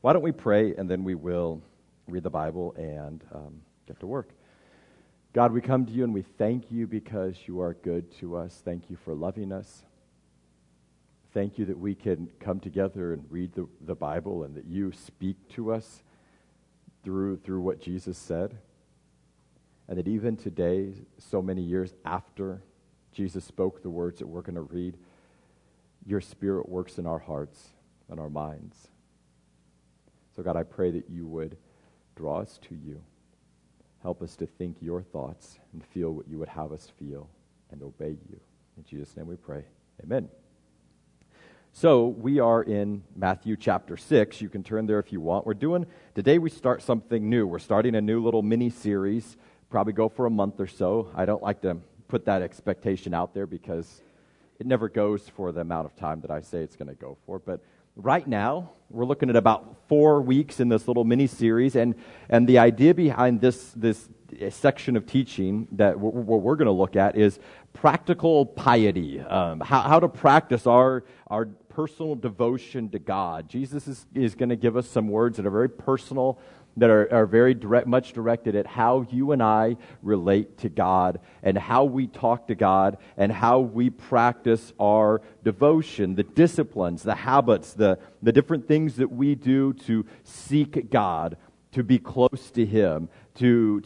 Why don't we pray, and then we will read the Bible and get to work. God, we come to you and we thank you because you are good to us. Thank you for loving us. Thank you that we can come together and read the Bible and that you speak to us through what Jesus said. And that even today, so many years after Jesus spoke the words that we're going to read, your Spirit works in our hearts and our minds. So God, I pray that you would draw us to you. Help us to think your thoughts and feel what you would have us feel and obey you. In Jesus' name we pray. Amen. So we are in Matthew chapter 6. You can turn there if you want. Today we start something new. We're starting a new little mini-series, probably go for a month or so. I don't like to put that expectation out there because it never goes for the amount of time that I say it's going to go for. But right now, we're looking at about 4 weeks in this little mini-series, and the idea behind this section of teaching that what we're going to look at is practical piety, how to practice our personal devotion to God. Jesus is going to give us some words that are very personal, that are very much directed at how you and I relate to God and how we talk to God and how we practice our devotion, the disciplines, the habits, the different things that we do to seek God, to be close to Him, to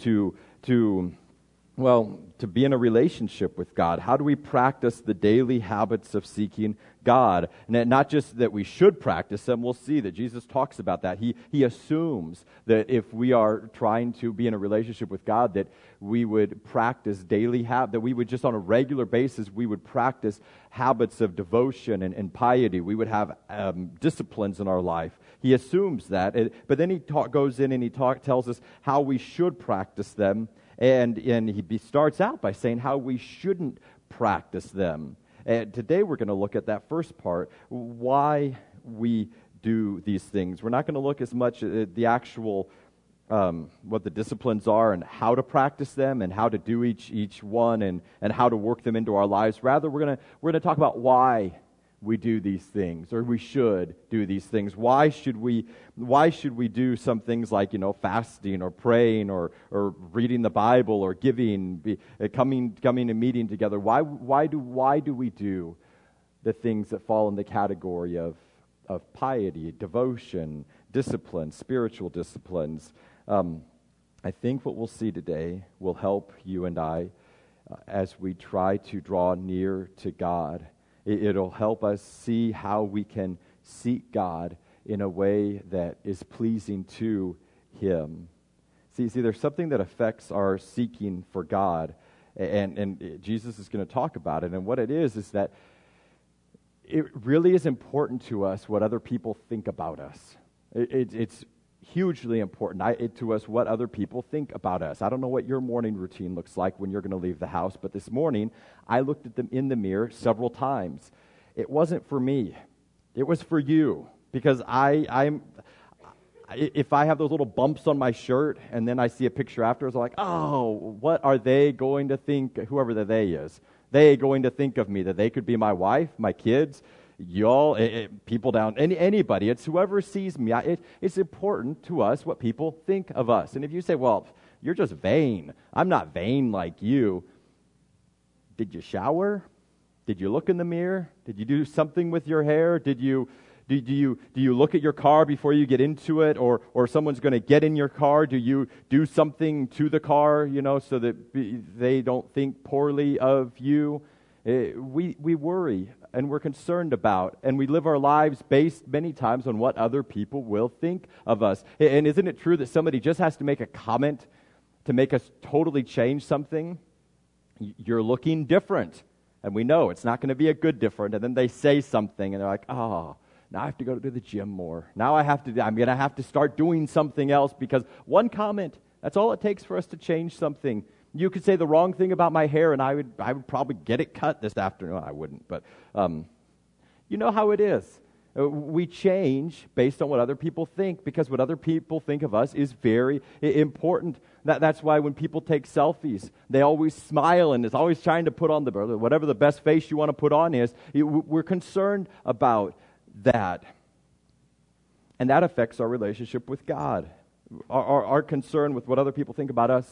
be in a relationship with God. How do we practice the daily habits of seeking God? And not just that we should practice them, we'll see that Jesus talks about that. He assumes that if we are trying to be in a relationship with God, that we would practice daily habits, that we would just on a regular basis, we would practice habits of devotion and piety. We would have disciplines in our life. He assumes that, but then he goes in and he tells us how we should practice them. And he starts out by saying how we shouldn't practice them. And today we're going to look at that first part, why we do these things. We're not going to look as much at the actual, what the disciplines are and how to practice them and how to do each one and how to work them into our lives. Rather, we're going to talk about why we do these things, or we should do these things. Why should we do some things like, fasting or praying or reading the Bible or giving, coming and meeting together? Why do we do the things that fall in the category of piety, devotion, discipline, spiritual disciplines? I think what we'll see today will help you and I as we try to draw near to God. It'll help us see how we can seek God in a way that is pleasing to Him. See, there's something that affects our seeking for God, and Jesus is going to talk about it. And what it is that it really is important to us what other people think about us. It's hugely important to us what other people think about us. I don't know what your morning routine looks like when you're going to leave the house, but this morning I looked at them in the mirror several times. It wasn't for me. It was for you, because if I have those little bumps on my shirt and then I see a picture afterwards, I'm like, oh, what are they going to think, whoever the they is, they going to think of me, that they could be my wife, my kids, y'all, people down, anybody. It's whoever sees me. It's important to us what people think of us. And if you say, well, you're just vain. I'm not vain like you. Did you shower? Did you look in the mirror? Did you do something with your hair? Do you look at your car before you get into it, or someone's going to get in your car? Do you do something to the car, so that they don't think poorly of you? We worry and we're concerned about, and we live our lives based many times on what other people will think of us. And isn't it true that somebody just has to make a comment to make us totally change something? You're looking different. And we know it's not going to be a good different. And then they say something and they're like, oh, now I have to go to the gym more. Now I'm going to have to start doing something else, because one comment, that's all it takes for us to change something. You could say the wrong thing about my hair and I would probably get it cut this afternoon. I wouldn't, but you know how it is. We change based on what other people think, because what other people think of us is very important. That's why when people take selfies, they always smile and is always trying to put on whatever the best face you want to put on is. We're concerned about that. And that affects our relationship with God. Our concern with what other people think about us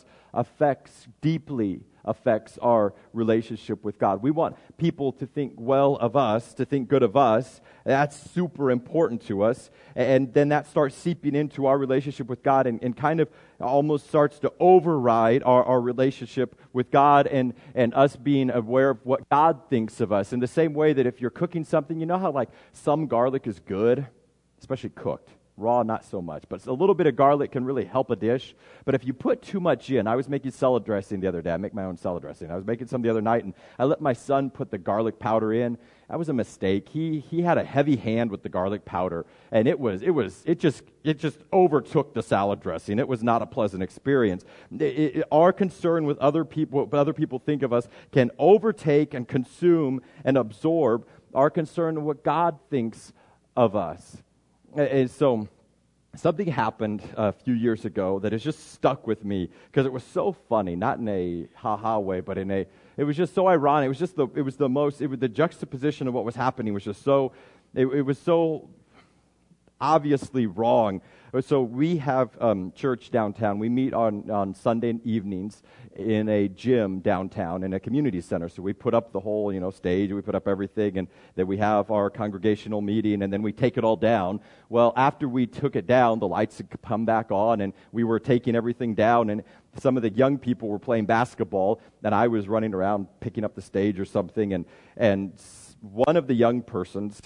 deeply affects our relationship with God. We want people to think well of us, to think good of us. That's super important to us. And then that starts seeping into our relationship with God and kind of almost starts to override our relationship with God and us being aware of what God thinks of us. In the same way that if you're cooking something, you know how like some garlic is good, especially cooked. Raw, not so much. But a little bit of garlic can really help a dish. But if you put too much in, I was making salad dressing the other day. I make my own salad dressing. I was making some the other night, and I let my son put the garlic powder in. That was a mistake. He had a heavy hand with the garlic powder, and it just overtook the salad dressing. It was not a pleasant experience. Our concern with other people, what other people think of us, can overtake and consume and absorb our concern with what God thinks of us. And so something happened a few years ago that has just stuck with me because it was so funny, not in a ha-ha way, but it was just so ironic. The juxtaposition of what was happening was just so, it was so obviously wrong. So we have church downtown. We meet on Sunday evenings in a gym downtown in a community center. So we put up the whole stage, we put up everything, and then we have our congregational meeting, and then we take it all down. Well, after we took it down, the lights had come back on, and we were taking everything down, and some of the young people were playing basketball, and I was running around picking up the stage or something, and one of the young persons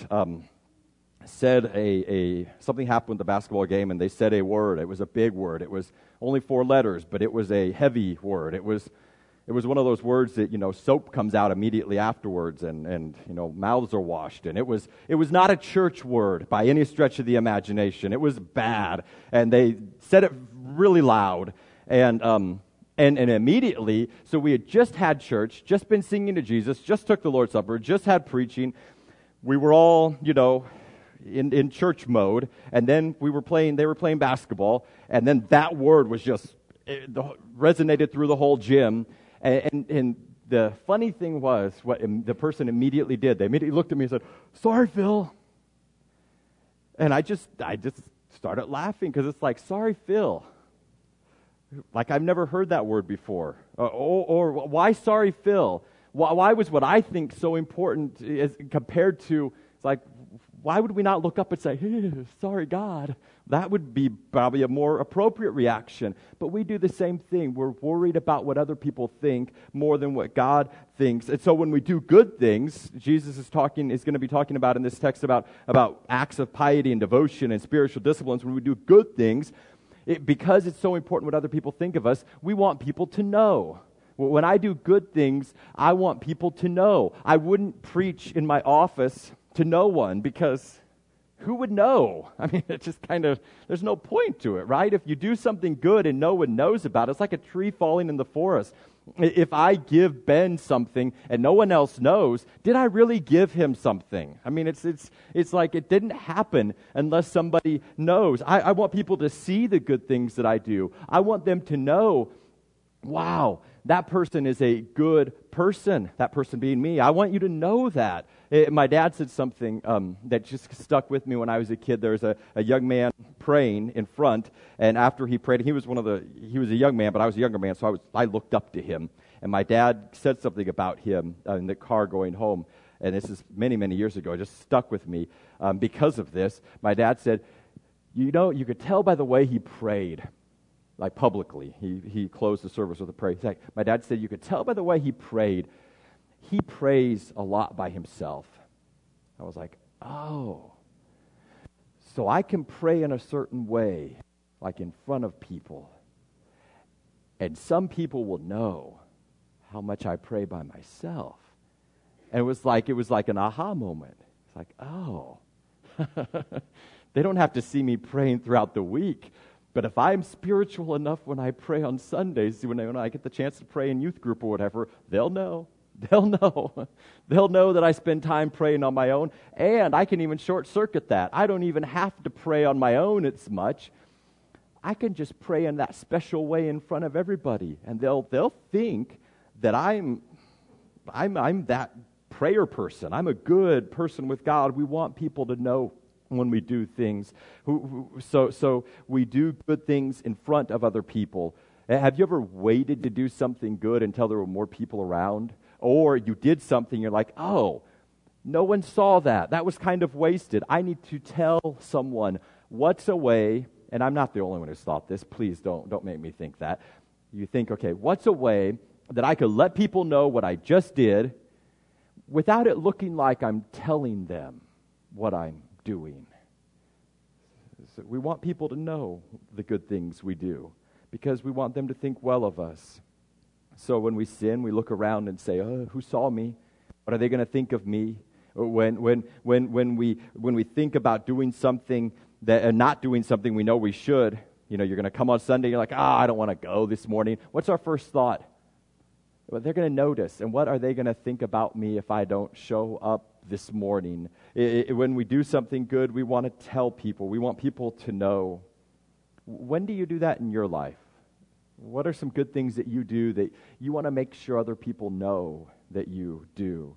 said something happened with the basketball game, and they said a word. It was a big word. It was only 4 letters, but it was a heavy word. It was one of those words that soap comes out immediately afterwards, and mouths are washed. And it was not a church word by any stretch of the imagination. It was bad, and they said it really loud, and immediately. So we had just had church, just been singing to Jesus, just took the Lord's Supper, just had preaching. We were all in church mode, and then they were playing basketball, and then that word was just resonated through the whole gym, and the funny thing was what the person immediately did. They immediately looked at me and said, "Sorry, Phil," and I just started laughing because it's like, "Sorry, Phil," like I've never heard that word before, or why "Sorry, Phil"? Why was what I think so important as compared to, it's like, why would we not look up and say, "Hey, sorry, God"? That would be probably a more appropriate reaction. But we do the same thing. We're worried about what other people think more than what God thinks. And so when we do good things, Jesus is going to be talking about in this text about acts of piety and devotion and spiritual disciplines. When we do good things, because it's so important what other people think of us, we want people to know. When I do good things, I want people to know. I wouldn't preach in my office to no one, because who would know? I mean, it's just there's no point to it, right? If you do something good and no one knows about it, it's like a tree falling in the forest. If I give Ben something and no one else knows, did I really give him something? I mean, it's like it didn't happen unless somebody knows. I want people to see the good things that I do. I want them to know, wow, that person is a good person, that person being me. I want you to know that. My dad said something that just stuck with me when I was a kid. There was a young man praying in front, and after he prayed, he was a young man, but I was a younger man, so I looked up to him. And my dad said something about him in the car going home, and this is many, many years ago. It just stuck with me because of this. My dad said, you could tell by the way he prayed, like publicly. He closed the service with a prayer. My dad said, you could tell by the way he prayed, he prays a lot by himself. I was like, oh. So I can pray in a certain way, like in front of people. And some people will know how much I pray by myself. And it was like an aha moment. It's like, oh. They don't have to see me praying throughout the week. But if I'm spiritual enough when I pray on Sundays, when I get the chance to pray in youth group or whatever, they'll know. They'll know. They'll know that I spend time praying on my own, and I can even short-circuit that. I don't even have to pray on my own as much. I can just pray in that special way in front of everybody, and they'll think that I'm that prayer person. I'm a good person with God. We want people to know when we do things. So we do good things in front of other people. Have you ever waited to do something good until there were more people around? Or you did something, you're like, oh, no one saw that. That was kind of wasted. I need to tell someone. What's a way, and I'm not the only one who's thought this, please don't make me think that. You think, okay, what's a way that I could let people know what I just did without it looking like I'm telling them what I'm doing? So we want people to know the good things we do because we want them to think well of us. So when we sin, we look around and say, oh, who saw me? What are they going to think of me? When we think about doing something that not doing something we know we should, you're going to come on Sunday, you're like, I don't want to go this morning. What's our first thought? Well, they're going to notice, and what are they going to think about me if I don't show up this morning? When we do something good, we want to tell people. We want people to know. When do you do that in your life? What are some good things that you do that you want to make sure other people know that you do?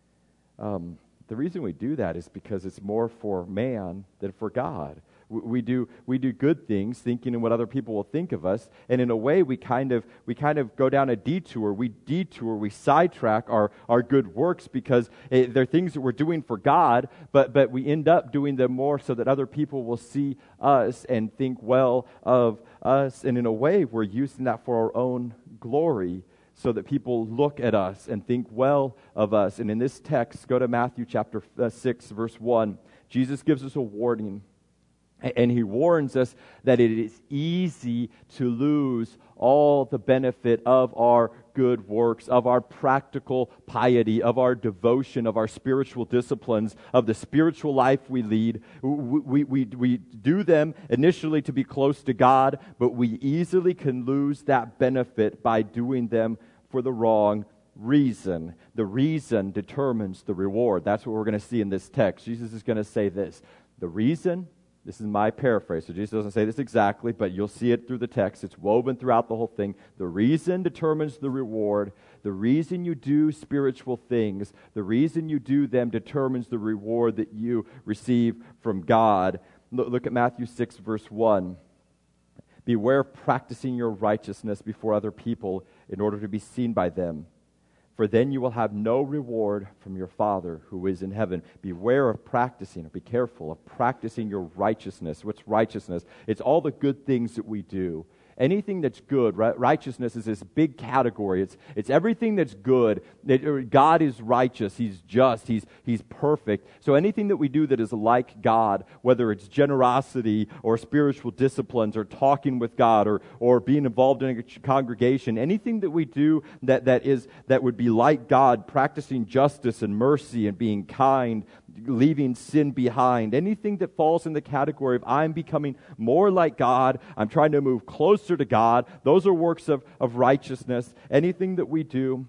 The reason we do that is because it's more for man than for God. We do good things thinking in what other people will think of us, and in a way we kind of go down a detour. We sidetrack our good works because they're things that we're doing for God, but we end up doing them more so that other people will see us and think well of us, and in a way we're using that for our own glory, so that people look at us and think well of us. And in this text, go to Matthew chapter 6, verse 1. Jesus gives us a warning. And he warns us that it is easy to lose all the benefit of our good works, of our practical piety, of our devotion, of our spiritual disciplines, of the spiritual life we lead. We do them initially to be close to God, but we easily can lose that benefit by doing them for the wrong reason. The reason determines the reward. That's what we're going to see in this text. Jesus is going to say this. The reason, this is my paraphrase, so Jesus doesn't say this exactly, but you'll see it through the text. It's woven throughout the whole thing. The reason determines the reward. The reason you do spiritual things, the reason you do them determines the reward that you receive from God. Look at Matthew 6, verse 1. Beware of practicing your righteousness before other people in order to be seen by them. For then you will have no reward from your Father who is in heaven. Beware of practicing, or be careful of practicing your righteousness. What's righteousness? It's all the good things that we do. Anything that's good, righteousness is this big category. It's everything that's good. God is righteous. He's just. He's perfect. So anything that we do that is like God, whether it's generosity or spiritual disciplines or talking with God or being involved in a congregation, anything that we do that would be like God, practicing justice and mercy and being kind, leaving sin behind, anything that falls in the category of I'm becoming more like God, I'm trying to move closer to God, those are works of righteousness. Anything that we do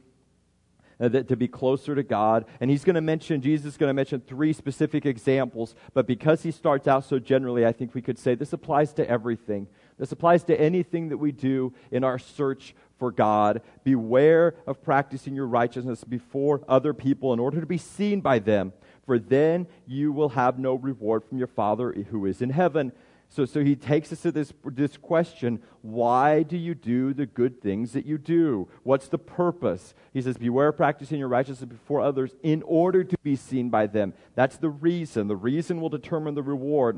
to be closer to God. And Jesus is going to mention 3 specific examples, but because he starts out so generally, I think we could say this applies to everything. This applies to anything that we do in our search for God. Beware of practicing your righteousness before other people in order to be seen by them, for then you will have no reward from your Father who is in heaven. So he takes us to this question, why do you do the good things that you do? What's the purpose? He says, beware of practicing your righteousness before others in order to be seen by them. That's the reason. The reason will determine the reward.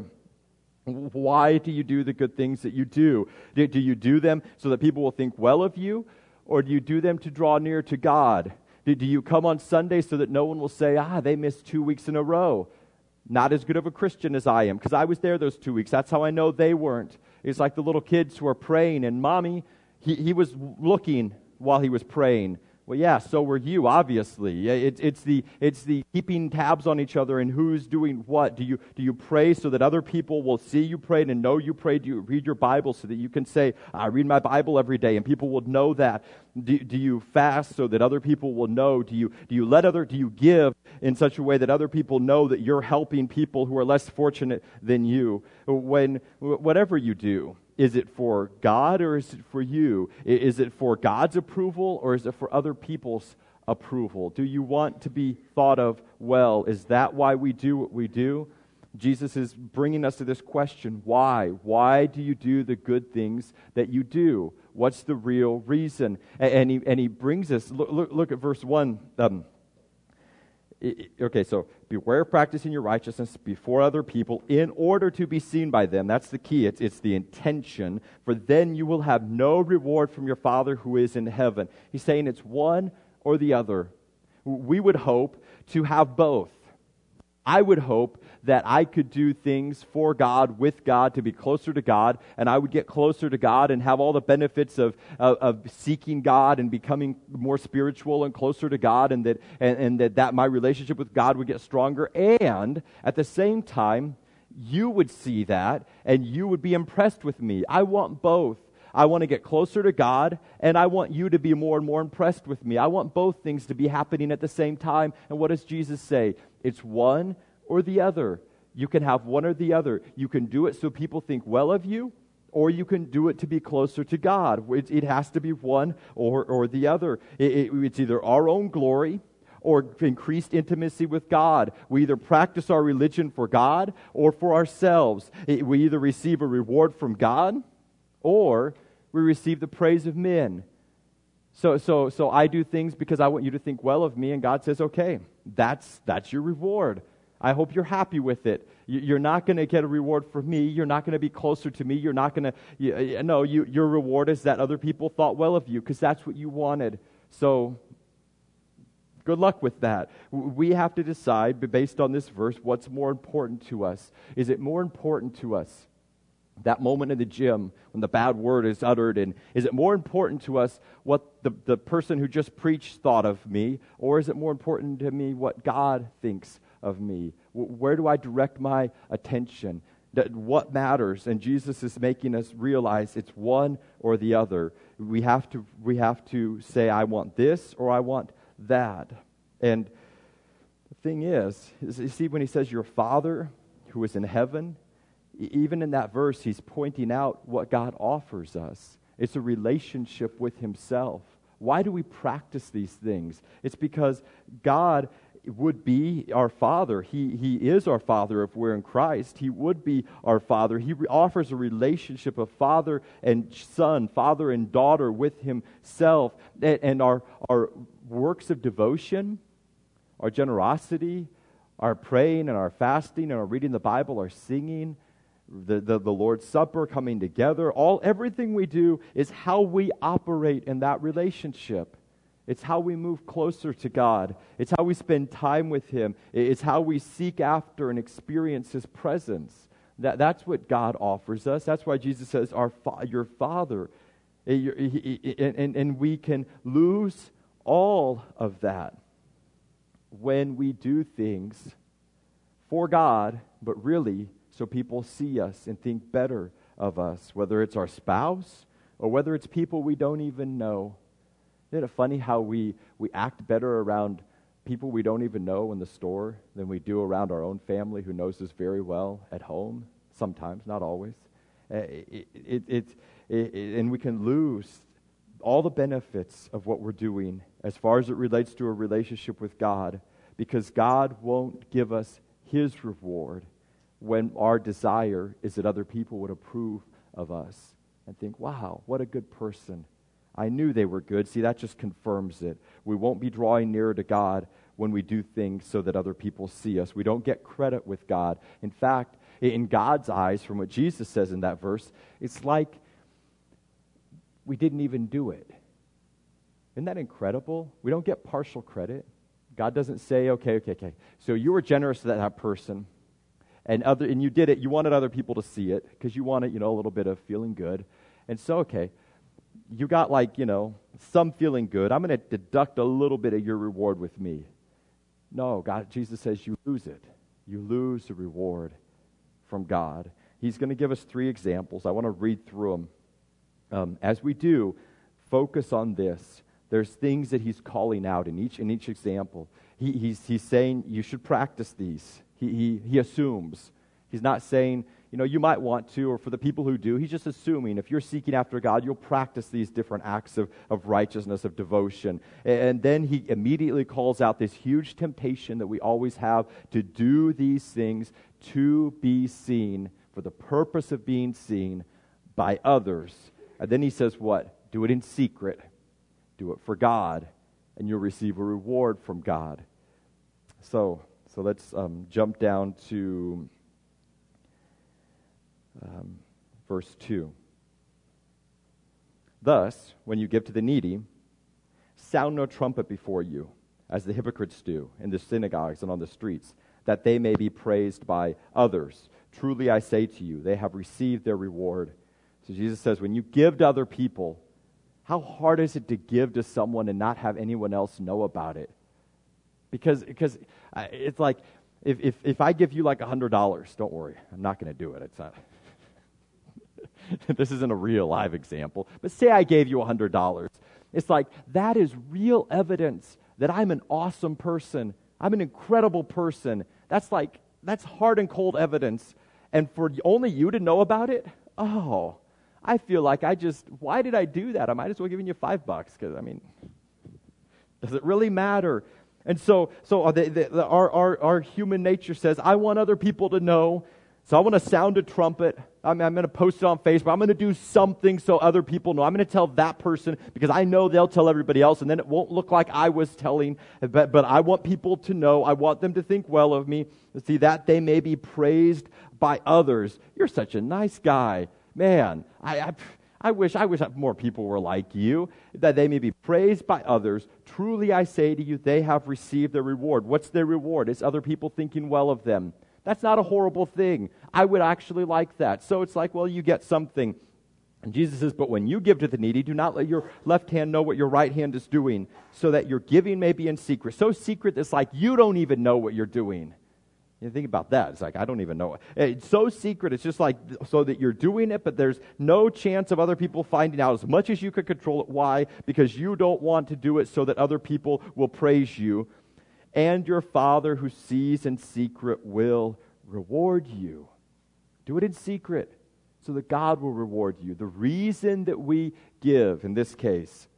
Why do you do the good things that you do? Do you do them so that people will think well of you? Or do you do them to draw near to God? Do you come on Sunday so that no one will say, they missed 2 weeks in a row? Not as good of a Christian as I am, because I was there those 2 weeks. That's how I know they weren't. It's like the little kids who are praying, and Mommy, he was looking while he was praying. Well, yeah, so were you, obviously. It's the keeping tabs on each other and who's doing what. Do you pray so that other people will see you prayed and know you prayed? Do you read your Bible so that you can say, I read my Bible every day, and people will know that? Do you fast so that other people will know? Do you give in such a way that other people know that you're helping people who are less fortunate than you? Whatever you do, is it for God or is it for you? Is it for God's approval or is it for other people's approval? Do you want to be thought of well? Is that why we do what we do? Jesus is bringing us to this question, why? Why do you do the good things that you do? What's the real reason? And he brings us, look at verse 1. Okay, so beware of practicing your righteousness before other people in order to be seen by them. That's the key. It's the intention. For then you will have no reward from your Father who is in heaven. He's saying it's one or the other. We would hope to have both. I would hope that I could do things for God, with God, to be closer to God, and I would get closer to God and have all the benefits of seeking God and becoming more spiritual and closer to God, and that my relationship with God would get stronger. And at the same time, you would see that and you would be impressed with me. I want both. I want to get closer to God, and I want you to be more and more impressed with me. I want both things to be happening at the same time. And what does Jesus say? It's one or the other. You can have one or the other. You can do it so people think well of you, or you can do it to be closer to God. It has to be one or the other. It's either our own glory or increased intimacy with God. We either practice our religion for God or for ourselves. We either receive a reward from God or we receive the praise of men. So I do things because I want you to think well of me, and God says, okay, that's your reward. I hope you're happy with it. You're not going to get a reward from me. You're not going to be closer to me. You're not going to, no, your reward is that other people thought well of you because that's what you wanted. So good luck with that. We have to decide, based on this verse, what's more important to us. Is it more important to us that moment in the gym when the bad word is uttered? And is it more important to us what the person who just preached thought of me? Or is it more important to me what God thinks of me? Where do I direct my attention? What matters? And Jesus is making us realize it's one or the other. We have to say, I want this or I want that. And the thing is, you see, when he says your Father who is in heaven, even in that verse, he's pointing out what God offers us. It's a relationship with himself. Why do we practice these things? It's because God would be our Father. He is our Father if we're in Christ. He would be our Father. He offers a relationship of father and son, father and daughter with himself. And our works of devotion, our generosity, our praying and our fasting and our reading the Bible, our singing, the Lord's Supper, coming together, everything we do is how we operate in that relationship. It's how we move closer to God. It's how we spend time with him. It's how we seek after and experience his presence. That's what God offers us. That's why Jesus says, your Father. And we can lose all of that when we do things for God, but really so people see us and think better of us, whether it's our spouse or whether it's people we don't even know. Isn't it funny how we act better around people we don't even know in the store than we do around our own family who knows us very well at home? Sometimes, not always. And we can lose all the benefits of what we're doing as far as it relates to a relationship with God, because God won't give us his reward when our desire is that other people would approve of us and think, wow, what a good person. I knew they were good. See, that just confirms it. We won't be drawing nearer to God when we do things so that other people see us. We don't get credit with God. In fact, in God's eyes, from what Jesus says in that verse, it's like we didn't even do it. Isn't that incredible? We don't get partial credit. God doesn't say, okay. So you were generous to that person, and you did it. You wanted other people to see it because you wanted, a little bit of feeling good. And so, okay, you got some feeling good. I'm going to deduct a little bit of your reward with me. No, Jesus says you lose it. You lose the reward from God. He's going to give us 3 examples. I want to read through them. As we do, focus on this. There's things that he's calling out in each example. He's saying you should practice these. He assumes. He's not saying You might want to, or for the people who do, he's just assuming if you're seeking after God, you'll practice these different acts of righteousness, of devotion. And then he immediately calls out this huge temptation that we always have to do these things to be seen, for the purpose of being seen by others. And then he says what? Do it in secret. Do it for God, and you'll receive a reward from God. So let's jump down to verse 2. Thus, when you give to the needy, sound no trumpet before you, as the hypocrites do in the synagogues and on the streets, that they may be praised by others. Truly I say to you, they have received their reward. So Jesus says, when you give to other people, how hard is it to give to someone and not have anyone else know about it? Because it's like, if I give you like $100, don't worry, I'm not going to do it. It's not. This isn't a real live example, but say I gave you $100. It's like, that is real evidence that I'm an awesome person. I'm an incredible person. That's hard and cold evidence. And for only you to know about it, I feel like why did I do that? I might as well give you $5 because, does it really matter? And so our human nature says, I want other people to know, so I want to sound a trumpet. I'm going to post it on Facebook. I'm going to do something so other people know. I'm going to tell that person because I know they'll tell everybody else, and then it won't look like I was telling. But I want people to know. I want them to think well of me, to see that they may be praised by others. You're such a nice guy. Man, I wish more people were like you, that they may be praised by others. Truly I say to you, they have received their reward. What's their reward? It's other people thinking well of them. That's not a horrible thing. I would actually like that. So it's like, well, you get something. And Jesus says, but when you give to the needy, do not let your left hand know what your right hand is doing, so that your giving may be in secret. So secret, it's like you don't even know what you're doing. You think about that. It's like, I don't even know. It's so secret. It's just like, so that you're doing it, but there's no chance of other people finding out as much as you could control it. Why? Because you don't want to do it so that other people will praise you. And your Father who sees in secret will reward you. Do it in secret so that God will reward you. The reason that we give, in this case,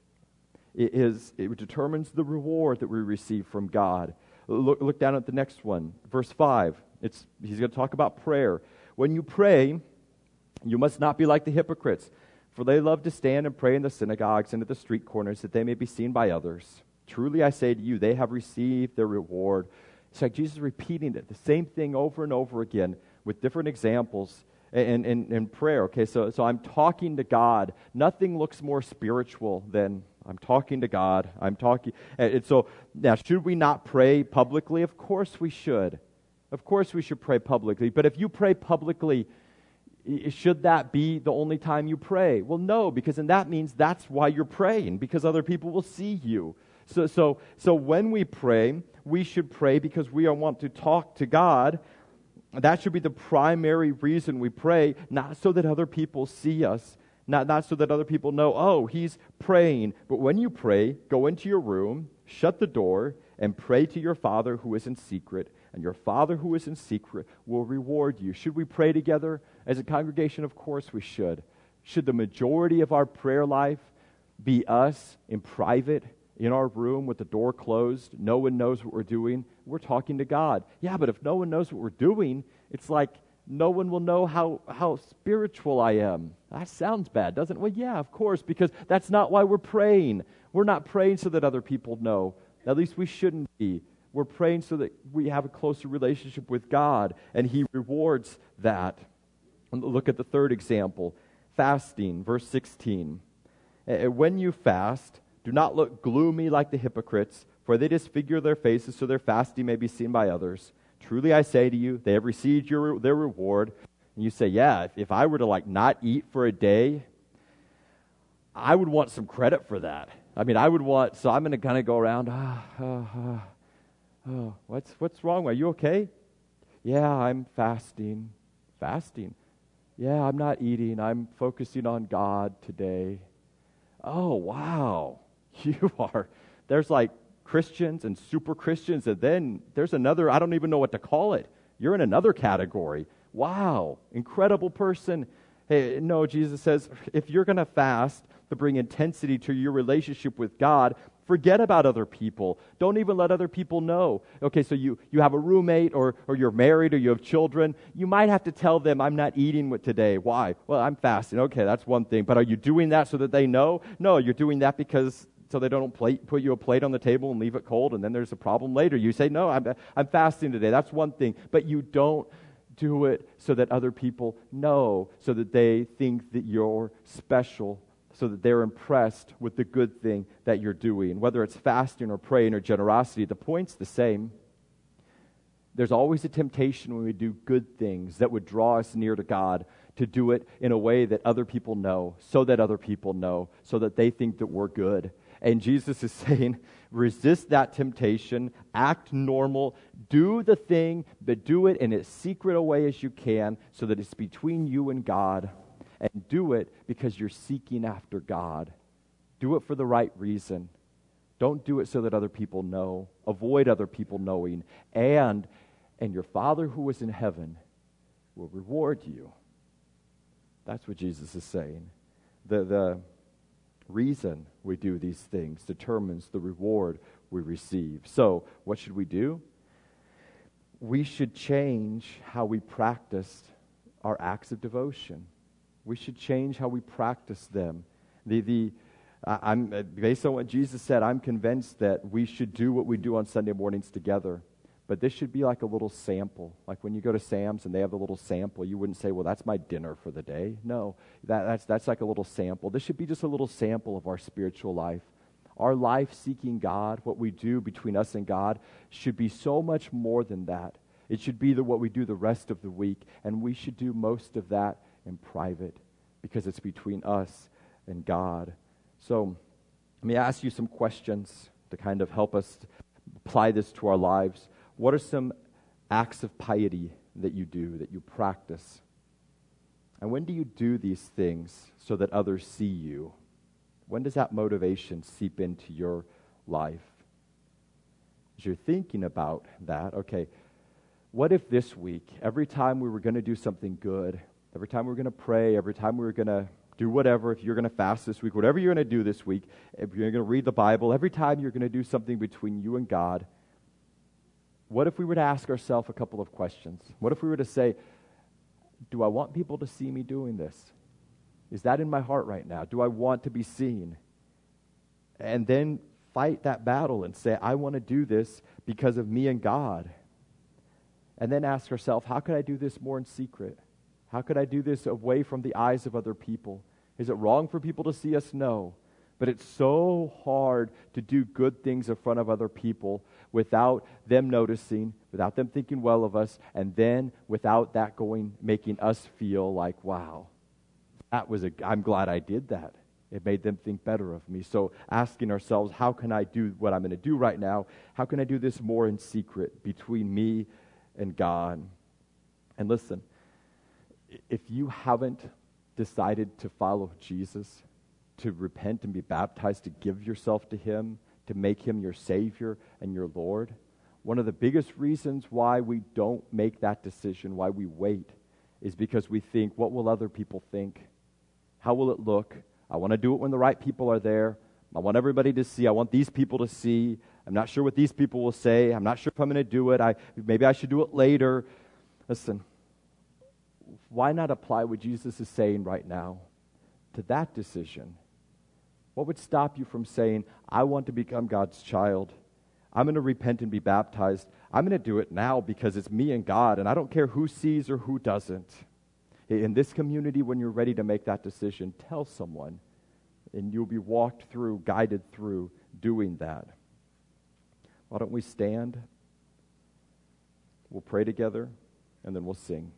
it determines the reward that we receive from God. Look down at the next one, verse 5. He's going to talk about prayer. When you pray, you must not be like the hypocrites, for they love to stand and pray in the synagogues and at the street corners, that they may be seen by others. Truly I say to you, they have received their reward. It's like Jesus repeating it, the same thing over and over again with different examples in prayer. Okay, so I'm talking to God. Nothing looks more spiritual than I'm talking to God. And so now, should we not pray publicly? Of course we should. Of course we should pray publicly. But if you pray publicly, should that be the only time you pray? Well, no, because then that means that's why you're praying, because other people will see you. So when we pray, we should pray because we want to talk to God. That should be the primary reason we pray, not so that other people see us, not so that other people know, oh, he's praying. But when you pray, go into your room, shut the door, and pray to your Father who is in secret, and your Father who is in secret will reward you. Should we pray together as a congregation? Of course we should. Should the majority of our prayer life be us in private, in our room with the door closed? No one knows what we're doing. We're talking to God. Yeah, but if no one knows what we're doing, it's like no one will know how spiritual I am. That sounds bad, doesn't it? Well, yeah, of course, because that's not why we're praying. We're not praying so that other people know. At least we shouldn't be. We're praying so that we have a closer relationship with God, and He rewards that. Look at the third example, fasting, verse 16. When you fast, do not look gloomy like the hypocrites, for they disfigure their faces so their fasting may be seen by others. Truly I say to you, they have received their reward. And you say, yeah, if I were to not eat for a day, I would want some credit for that. I would want, so I'm going to kind of go around, what's wrong? Are you okay? Yeah, I'm fasting. Fasting? Yeah, I'm not eating. I'm focusing on God today. Oh, wow. You are. There's Christians and super Christians, and then there's another, I don't even know what to call it. You're in another category Wow, incredible person. Hey, no, Jesus says, if you're going to fast to bring intensity to your relationship with God, forget about other people. Don't even let other people know. Okay, so you have a roommate or you're married or you have children. You might have to tell them, I'm not eating today. Why? Well, I'm fasting. Okay, that's one thing. But are you doing that so that they know? No, you're doing that because so they don't put you a plate on the table and leave it cold, and then there's a problem later. You say, no, I'm fasting today. That's one thing. But you don't do it so that other people know, so that they think that you're special, so that they're impressed with the good thing that you're doing. Whether it's fasting or praying or generosity, the point's the same. There's always a temptation when we do good things that would draw us near to God to do it in a way that other people know, so that other people know, so that they think that we're good. And Jesus is saying, resist that temptation, act normal, do the thing, but do it in as secret a way as you can so that it's between you and God. And do it because you're seeking after God. Do it for the right reason. Don't do it so that other people know. Avoid other people knowing. And your Father who is in heaven will reward you. That's what Jesus is saying. The reason we do these things determines the reward we receive. So, what should we do? We should change how we practice our acts of devotion. We should change how we practice them. I'm based on what Jesus said, I'm convinced that we should do what we do on Sunday mornings together. But this should be like a little sample. Like when you go to Sam's and they have a little sample, you wouldn't say, well, that's my dinner for the day. No, that's like a little sample. This should be just a little sample of our spiritual life. Our life seeking God, what we do between us and God, should be so much more than that. It should be what we do the rest of the week, and we should do most of that in private because it's between us and God. So let me ask you some questions to kind of help us apply this to our lives. What are some acts of piety that you do, that you practice? And when do you do these things so that others see you? When does that motivation seep into your life? As you're thinking about that, okay, what if this week, every time we were going to do something good, every time we were going to pray, every time we were going to do whatever, if you're going to fast this week, whatever you're going to do this week, if you're going to read the Bible, every time you're going to do something between you and God, what if we were to ask ourselves a couple of questions? What if we were to say, do I want people to see me doing this? Is that in my heart right now? Do I want to be seen? And then fight that battle and say, I want to do this because of me and God. And then ask ourselves, how could I do this more in secret? How could I do this away from the eyes of other people? Is it wrong for people to see us? No. But it's so hard to do good things in front of other people without them noticing, without them thinking well of us, and then without that making us feel like, wow, I'm glad I did that. It made them think better of me. So asking ourselves, how can I do what I'm going to do right now? How can I do this more in secret between me and God? And listen, if you haven't decided to follow Jesus, to repent and be baptized, to give yourself to Him, to make Him your Savior and your Lord, one of the biggest reasons why we don't make that decision, why we wait, is because we think, what will other people think? How will it look? I want to do it when the right people are there. I want everybody to see. I want these people to see. I'm not sure what these people will say. I'm not sure if I'm going to do it. Maybe I should do it later. Listen, why not apply what Jesus is saying right now to that decision? What would stop you from saying, I want to become God's child. I'm going to repent and be baptized. I'm going to do it now because it's me and God, and I don't care who sees or who doesn't. In this community, when you're ready to make that decision, tell someone, and you'll be walked through, guided through doing that. Why don't we stand? We'll pray together, and then we'll sing.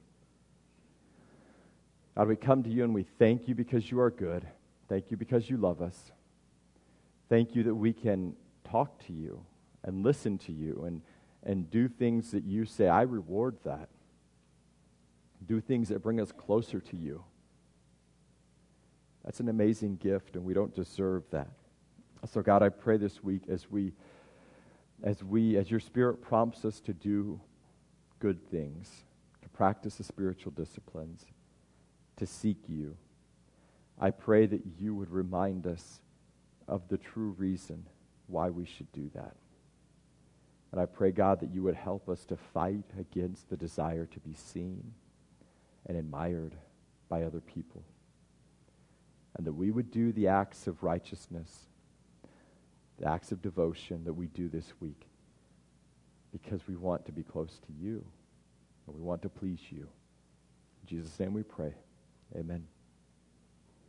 God, we come to you and we thank you because you are good. Thank you because you love us. Thank you that we can talk to you and listen to you and do things that you say. I reward that. Do things that bring us closer to you. That's an amazing gift, and we don't deserve that. So God, I pray this week as your Spirit prompts us to do good things, to practice the spiritual disciplines, to seek you. I pray that you would remind us of the true reason why we should do that. And I pray, God, that you would help us to fight against the desire to be seen and admired by other people. And that we would do the acts of righteousness, the acts of devotion that we do this week, because we want to be close to you, and we want to please you. In Jesus' name we pray. Amen.